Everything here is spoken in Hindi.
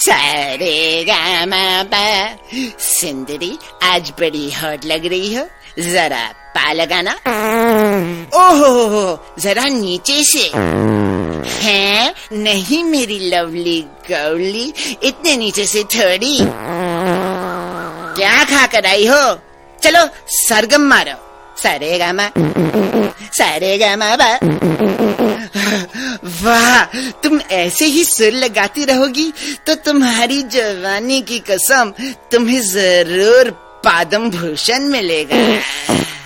सारे गामा पा। सुंदरी आज बड़ी हॉट लग रही हो, जरा पा लगाना। ओहो, जरा नीचे से। हैं? नहीं मेरी लवली गौली, इतने नीचे से थोड़ी। क्या खा कर आई हो? चलो सरगम मारो। सारे गामा बा। वाह, तुम ऐसे ही सुर लगाती रहोगी तो तुम्हारी जवानी की कसम तुम्हें जरूर पद्म भूषण मिलेगा।